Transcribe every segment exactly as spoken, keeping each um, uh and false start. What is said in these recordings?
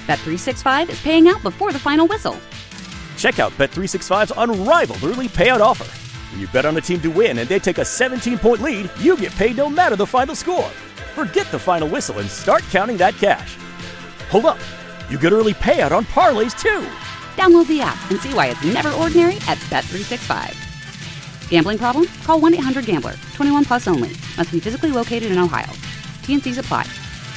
Bet three sixty-five is paying out before the final whistle. Check out Bet three sixty-five's unrivaled early payout offer. When you bet on a team to win and they take a seventeen-point lead, you get paid no matter the final score. Forget the final whistle and start counting that cash. Hold up. You get early payout on parlays, too. Download the app and see why it's never ordinary at Bet three sixty-five. Gambling problem? Call one eight hundred gambler. twenty-one plus only. Must be physically located in Ohio. T N Cs apply.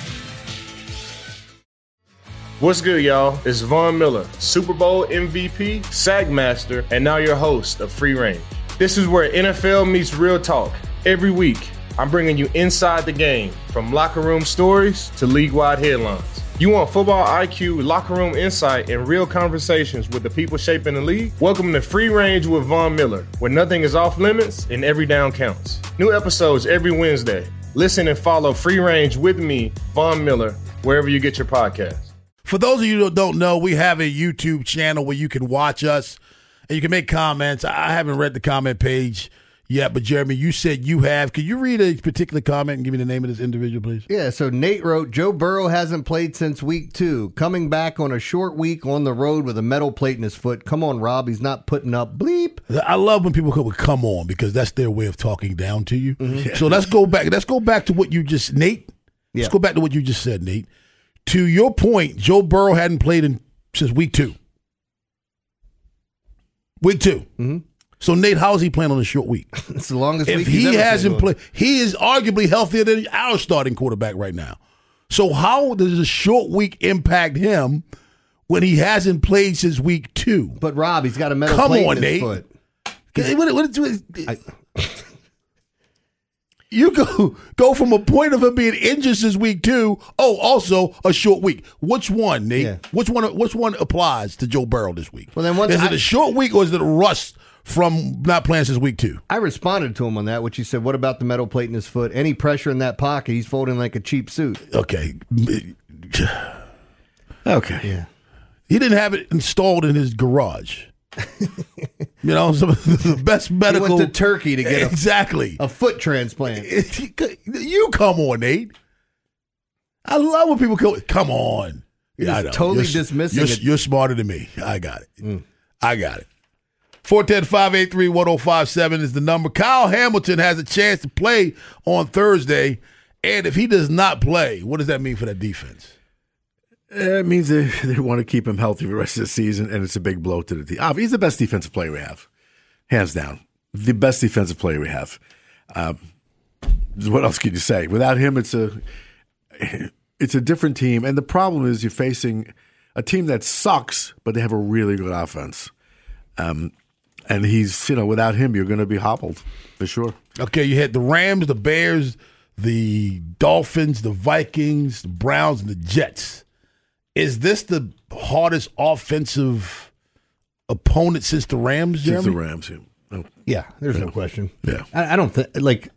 What's good, y'all? It's Von Miller, Super Bowl M V P, Sack Master, and now your host of Free Range. This is where N F L meets real talk. Every week, I'm bringing you inside the game, from locker room stories to league-wide headlines. You want football I Q, locker room insight, and real conversations with the people shaping the league? Welcome to Free Range with Von Miller, where nothing is off limits and every down counts. New episodes every Wednesday. Listen and follow Free Range with me, Von Miller, wherever you get your podcasts. For those of you who don't know, we have a YouTube channel where you can watch us and you can make comments. I haven't read the comment page yet, but Jeremy, you said you have. Could you read a particular comment and give me the name of this individual, please? Yeah, so Nate wrote, Joe Burrow hasn't played since week two. Coming back on a short week on the road with a metal plate in his foot. Come on, Rob. He's not putting up bleep. I love when people come, come on because that's their way of talking down to you. Mm-hmm. Yeah. So let's go back. Let's go back to what you just, Nate. Let's Yeah. go back to what you just said, Nate. To your point, Joe Burrow hadn't played in since week two. Week two. Mm-hmm. So, Nate, how is he playing on a short week? It's the longest if week he he's ever hasn't played. played, he is arguably healthier than our starting quarterback right now. So, how does a short week impact him when he hasn't played since week two? But, Rob, he's got a metal Come plate on, in his Nate. foot. What, what, what, I, you go go from a point of him being injured since week two. Oh, also a short week. Which one, Nate? Yeah. Which one? Which one applies to Joe Burrow this week? Well, then once is I- it a short week or is it a rust from not playing since week two? I responded to him on that, which he said, what about the metal plate in his foot? Any pressure in that pocket, he's folding like a cheap suit. Okay. Okay. Yeah. He didn't have it installed in his garage. You know, some of the best medical. He went to Turkey to get a, exactly a foot transplant. You come on, Nate. I love when people go, come on. He's I know. totally you're, dismissing you're, it. You're smarter than me. I got it. Mm. I got it. four one zero, five eight three, one zero five seven is the number. Kyle Hamilton has a chance to play on Thursday. And if he does not play, what does that mean for that defense? It means they, they want to keep him healthy for the rest of the season, and it's a big blow to the team. He's the best defensive player we have, hands down. The best defensive player we have. Um, what else can you say? Without him, it's a it's a different team. And the problem is you're facing a team that sucks, but they have a really good offense. Um, and he's, you know, without him, you're going to be hobbled for sure. Okay, you had the Rams, the Bears, the Dolphins, the Vikings, the Browns, and the Jets. Is this the hardest offensive opponent since the Rams, Jeremy? Since the Rams, yeah. Oh. Yeah, there's no question. Yeah. I, I don't think, like,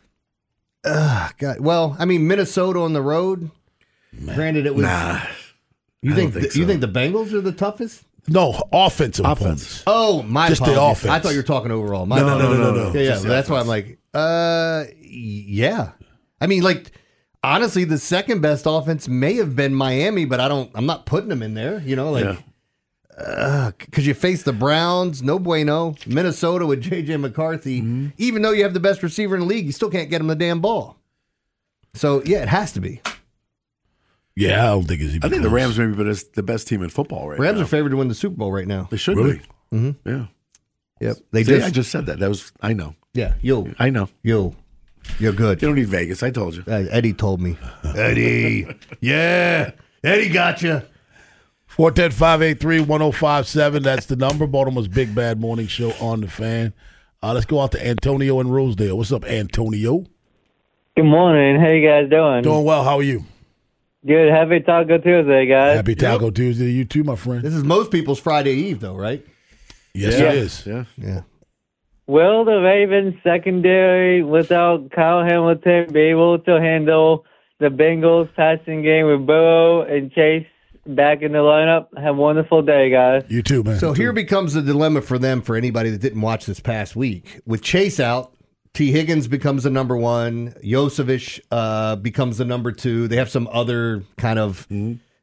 uh, God, well, I mean, Minnesota on the road, Man. granted it was. Nah. You I think, don't think the, you so. think the Bengals are the toughest? No, offensive Offense. opponents. Oh, my Just the apologies. offense. I thought you were talking overall. My No, no, apologies. no, no, no. Yeah, yeah Just the that's why I'm offense. like, uh, yeah. I mean, like, honestly, the second best offense may have been Miami, but I don't. I'm not putting them in there. You know, like, Yeah. because you face the Browns, no bueno. Minnesota with J J McCarthy, Mm-hmm. even though you have the best receiver in the league, you still can't get him the damn ball. So yeah, it has to be. Yeah, I don't think it's even I think the close. Rams maybe but it's the best team in football right Rams now. are favored to win the Super Bowl right now. They should Really? be. Mm-hmm. Yeah. Yep, they See, just, I just said that. That was I know. yeah, yo, I know. yo, you're good. You don't need Vegas. I told you. Uh, Eddie told me. Eddie, yeah, Eddie got you. four one zero, five eight three, one zero five seven. That's the number. Baltimore's Big Bad Morning Show on the Fan. Uh, let's go out to Antonio in Rosedale. What's up, Antonio? Good morning. How you guys doing? Doing well. How are you? Good. Happy Taco Tuesday, guys. Happy Taco Tuesday to you too, my friend. This is most people's Friday Eve, though, right? Yes, Yeah. it is. Yeah. Yeah. Will the Ravens secondary without Kyle Hamilton be able to handle the Bengals passing game with Burrow and Chase back in the lineup? Have a wonderful day, guys. You too, man. So You here too. becomes the dilemma for them, for anybody that didn't watch this past week. With Chase out, T. Higgins becomes the number one. Josevich uh, becomes the number two. They have some other kind of, Mm-hmm.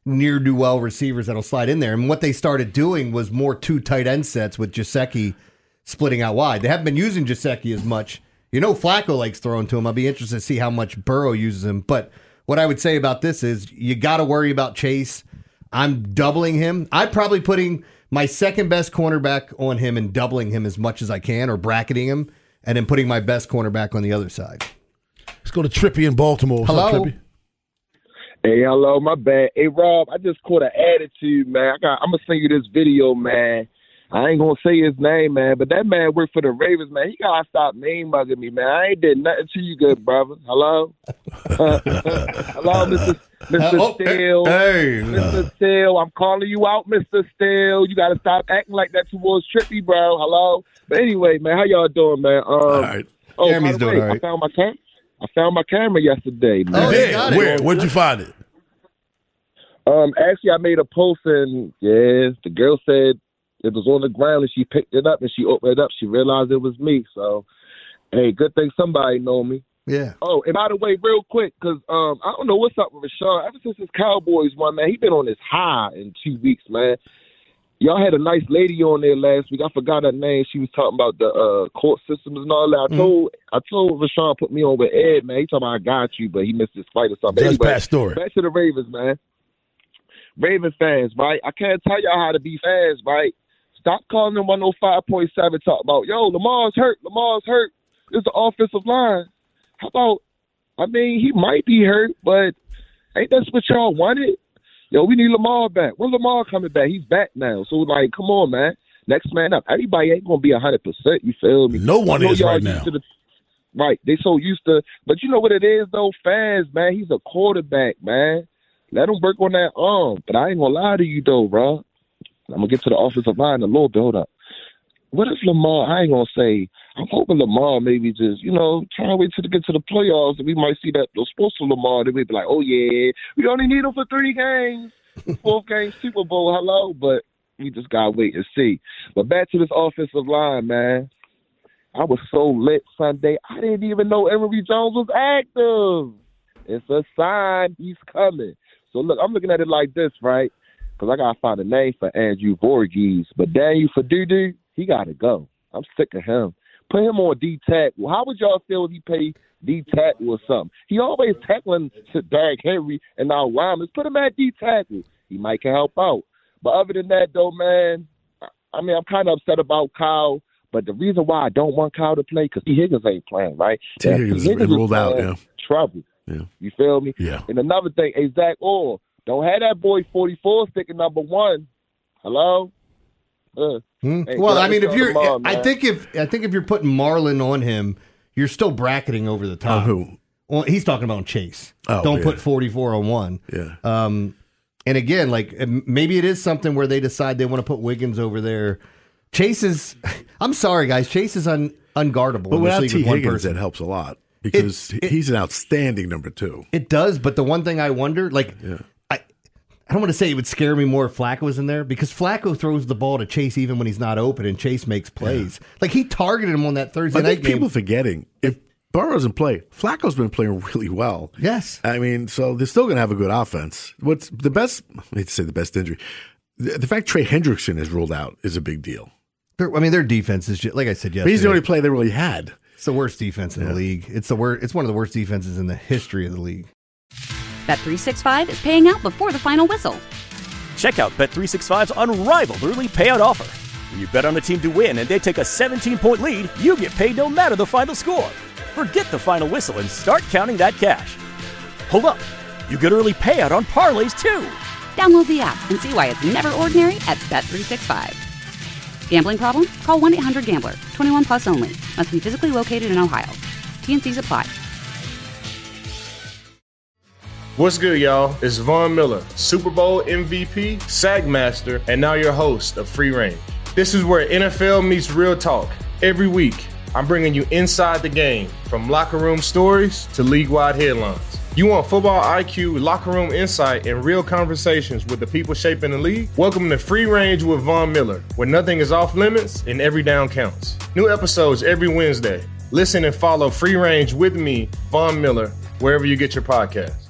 near-do-well receivers that'll slide in there. And what they started doing was more two tight end sets with Gesicki splitting out wide. They haven't been using Gesicki as much. You know Flacco likes throwing to him. I'll be interested to see how much Burrow uses him. But what I would say about this is you got to worry about Chase. I'm doubling him. I'm probably putting my second-best cornerback on him and doubling him as much as I can, or bracketing him, and then putting my best cornerback on the other side. Let's go to Trippy in Baltimore. What's Hello? up, Trippy? Hey, hello, my bad. Hey, Rob, I just caught an attitude, man. I got, I'm going to send you this video, man. I ain't going to say his name, man, but that man worked for the Ravens, man. He got to stop name bugging me, man. I ain't did nothing to you good, brother. Hello? Hello, Mister Mister Oh, Steele. hey. Mister Steele, I'm calling you out, Mister Steele. You got to stop acting like that towards Trippy, bro. Hello? But anyway, man, how y'all doing, man? Um, All right. Oh, Jeremy's by the doing way, all right. I found my camera. I found my camera yesterday, man. Oh, you Hey, got it. where? Where'd you find it? Um, actually, I made a post, and yes, the girl said it was on the ground, and she picked it up, and she opened it up. She realized it was me. So, hey, good thing somebody know me. Yeah. Oh, and by the way, real quick, because um, I don't know what's up with Rashawn. Ever since his Cowboys won, man, he been on this high in two weeks, man. Y'all had a nice lady on there last week. I forgot her name. She was talking about the uh, court systems and all that. I Mm-hmm. told I told Rashawn put me on with Ed, man. He talking about I got you, but he missed his fight or something. Judge Anyway, Pastore. back to the Ravens, man. Raven fans, right? I can't tell y'all how to be fans, right? Stop calling them one oh five point seven talk about, yo, Lamar's hurt. Lamar's hurt. It's the offensive line. How about, I mean, he might be hurt, but ain't that what y'all wanted? Yo, we need Lamar back. When Lamar coming back? He's back now. So, like, come on, man. Next man up. Everybody ain't going to be one hundred percent. You feel me? No one I know is y'all right used now. to the- right. They so used to. But you know what it is, though? Fans, man. He's a quarterback, man. Let him work on that arm. But I ain't going to lie to you, though, bro. I'm going to get to the offensive line in a little bit. Hold up. What if Lamar, I ain't going to say, I'm hoping Lamar maybe just, you know, try to wait till to get to the playoffs, and we might see that those supposed to Lamar, they may be like, oh, yeah, we only need him for three games. Fourth game Super Bowl, hello, but we just got to wait and see. But back to this offensive line, man. I was so lit Sunday, I didn't even know Emory Jones was active. It's a sign he's coming. So, look, I'm looking at it like this, right? Because I got to find a name for Andrew Voorhees. But Daniel Fadudu, he got to go. I'm sick of him. Put him on D-tackle. How would y'all feel if he paid D-tackle or something? He always tackling to Derrick Henry and now Ramos. Put him at D-tackle. He might can help out. But other than that, though, man, I mean, I'm kind of upset about Kyle. But the reason why I don't want Kyle to play, because T. Higgins ain't playing, right? T. Yeah, Higgins is ruled out, yeah. Trouble. Yeah. You feel me? Yeah. And another thing, hey, Zach Orr, don't have that boy forty-four sticking number one. Hello? Uh, Hmm. hey, Well, get I mean, out if with you're, Lamar, I man. think if I think if you're putting Marlon on him, you're still bracketing over the top. On who? Well, he's talking about Chase. Oh, Don't yeah. put forty-four on one. Yeah. Um, and again, like m- maybe it is something where they decide they want to put Wiggins over there. Chase is. I'm sorry, guys. Chase is un, unguardable. But in this without league T. with one Higgins, person. that helps a lot because it- he's an outstanding number two. It does, but the one thing I wonder, like, Yeah. I, I don't want to say it would scare me more if Flacco was in there because Flacco throws the ball to Chase even when he's not open, and Chase makes plays. Like he targeted him on that Thursday I night think game. people forgetting if Burrow doesn't play, Flacco's been playing really well. Yes. I mean, so they're still going to have a good offense. What's the best? I hate to say the best injury. The, the fact Trey Hendrickson is ruled out is a big deal. Their- I mean, their defense is just, like I said But yesterday. he's the only player they really had. It's the worst defense in the league. It's the worst. It's one of the worst defenses in the history of the league. Bet three sixty-five is paying out before the final whistle. Check out Bet three sixty-five's unrivaled early payout offer. When you bet on a team to win and they take a seventeen-point lead, you get paid no matter the final score. Forget the final whistle and start counting that cash. Hold up. You get early payout on parlays, too. Download the app and see why it's never ordinary at Bet three sixty-five. Gambling problem? Call one eight hundred gambler. twenty-one plus only. Must be physically located in Ohio. T N Cs apply. What's good, y'all? It's Von Miller, Super Bowl M V P, Sack Master, and now your host of Free Range. This is where N F L meets real talk. Every week, I'm bringing you inside the game, from locker room stories to league-wide headlines. You want football I Q, locker room insight, and real conversations with the people shaping the league? Welcome to Free Range with Von Miller, where nothing is off limits and every down counts. New episodes every Wednesday. Listen and follow Free Range with me, Von Miller, wherever you get your podcasts.